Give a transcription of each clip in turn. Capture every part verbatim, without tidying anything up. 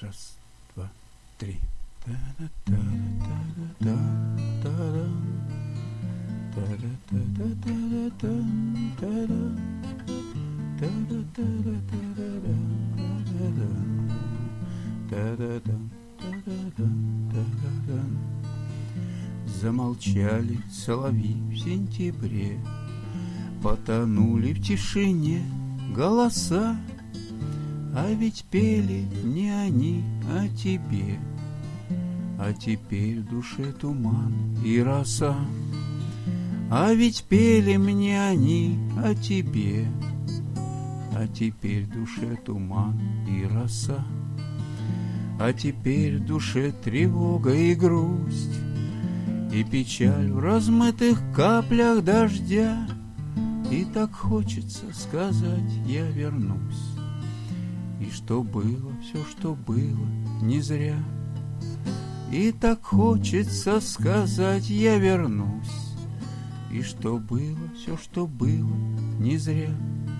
Раз, два, три. Замолчали соловьи в сентябре, потонули в тишине голоса. А ведь пели не они, а тебе. А теперь в душе туман и роса. А ведь пели мне они о тебе. А теперь в душе туман и роса. А теперь в душе тревога и грусть, и печаль в размытых каплях дождя. И так хочется сказать: я вернусь. И что было, все, что было, не зря. И так хочется сказать: я вернусь. И что было, все, что было, не зря.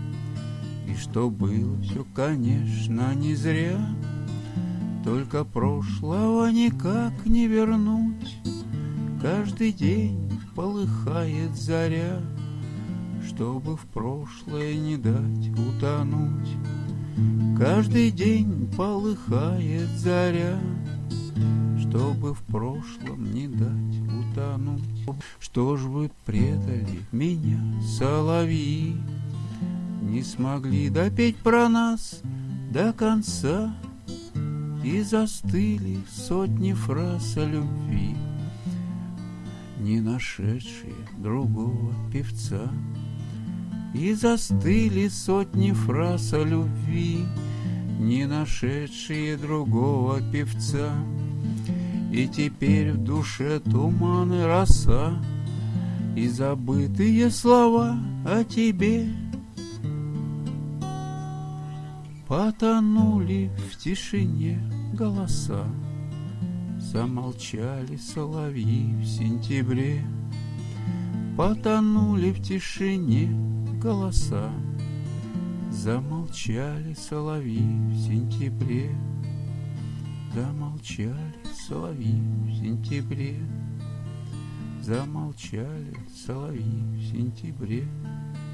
И что было, все, конечно, не зря. Только прошлого никак не вернуть. Каждый день полыхает заря, чтобы в прошлое не дать утонуть. Каждый день полыхает заря, чтобы в прошлом не дать утонуть. Что ж вы предали меня, соловьи, не смогли допеть про нас до конца, и застыли сотни фраз о любви, не нашедшие другого певца. И застыли сотни фраз о любви, не нашедшие другого певца. И теперь в душе туман и роса, и забытые слова о тебе потонули в тишине голоса. Замолчали соловьи в сентябре, потонули в тишине голоса. Замолчали соловьи в сентябре, замолчали соловьи в сентябре, замолчали соловьи в сентябре.